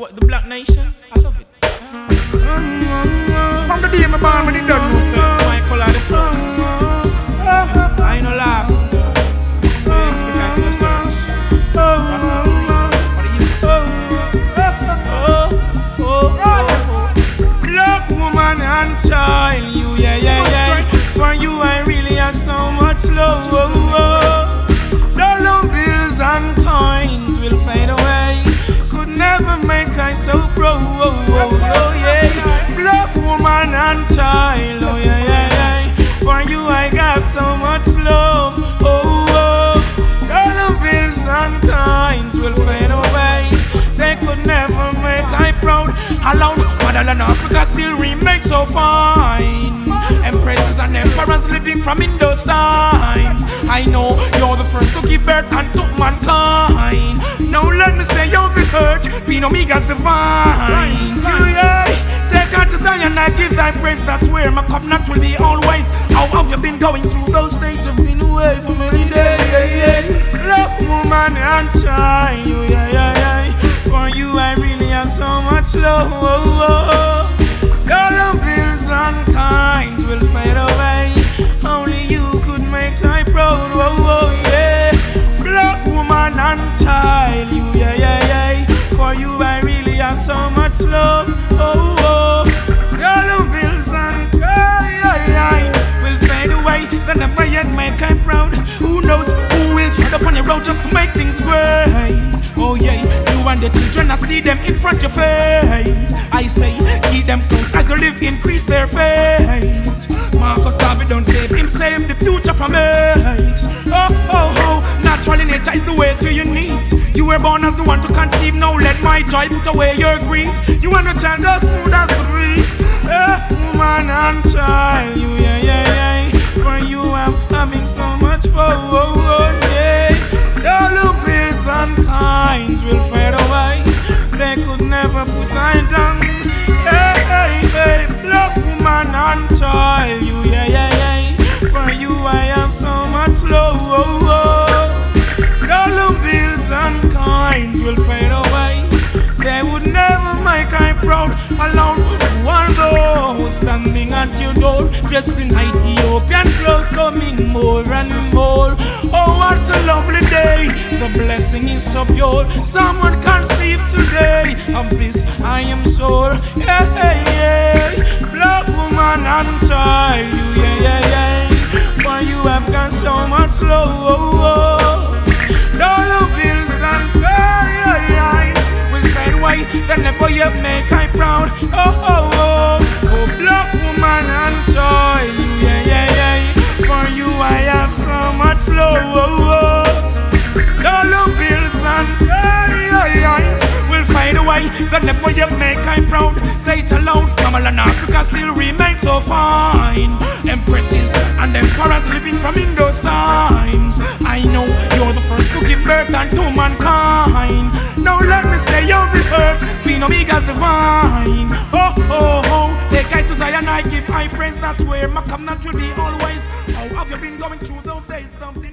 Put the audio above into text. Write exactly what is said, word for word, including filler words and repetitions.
What, the Black Nation? I love it. From the day my born, when they done know, say, my color the first. I ain't no last. So you expect I to search. Rastafari for the youth. Oh, oh, oh. Black woman and child, you, yeah, yeah, yeah. For you I really have so much love. Dollar bills and coins will fade away. Could never make I so proud. Oh yeah, black woman and child. Oh yeah, yeah, yeah. For you I got so much love. Oh, oh. Dollar bills and coins will fade away. They could never make I proud. Allowed motherland Africa still remains so fine. Empresses and emperors living from in those times. I know you're the first to give birth and to mankind. Now let me say you're the hurt, being Omega's divine. You, yeah. Take her to die and I give thy praise. That's where my covenant will be always. How have you been going through those stages? You've been away for many days. Love, woman and child. You, yeah, yeah, yeah. For you I really have so much love. Oh, oh. Dollar bills and kinds will fade away. Only you could make I proud. Oh, oh, yeah. Black woman and child. You, yeah, yeah, yeah. For you I really have so much love. Oh, oh. Dollar bills and kinds will fade away. They never yet make I proud. Who knows who will tread upon your road just to make things great. Oh yeah, you and the children, I see them in front of your face. I say, keep them close as you live, increase their faith. Marcus Garvey don't save him, save the future from AIDS. Oh, oh, oh, natural nature is the way to your needs. You were born as the one to conceive, now let my joy put away your grief. You and the child as smooth as the breeze. Eh, woman and child, you, yeah, yeah, yeah. For you I'm having so much fun, oh, oh, yeah. Dollar bills and kinds will fade away. They could never put I down. Hey, hey, hey, black woman and child. You, yeah, yeah, yeah. For you I have so much love. Oh, oh. Dollar bills and kinds will fade away. They would never make I proud. Alone, one those standing at your door, dressed in Ethiopian clothes, coming more and more. Oh, what a lovely day. The blessing is so pure. Someone conceived today. Of this I am sure. Yeah, yeah, yeah. Black woman and child. You, yeah, yeah, yeah. For you have got so much love. Oh, oh. Dollar bills and coins will fade away. They never yet make I proud. Oh, oh, oh. Oh, black woman and child. You, yeah, yeah, yeah. For you I have so much love. Oh, oh. Dollar bills and coins will fade away. They never yet make I proud. Say it aloud. Mamaland Africa still remains so fine. Empresses and emperors living from in those times. I know you're the first to give birth unto mankind. Now let me say you're the earth, Queen Omega's divine. Oh, oh, oh. Take I to Zion, I give I praise. That's where my covenant will be always. How have you been going through those days? Don't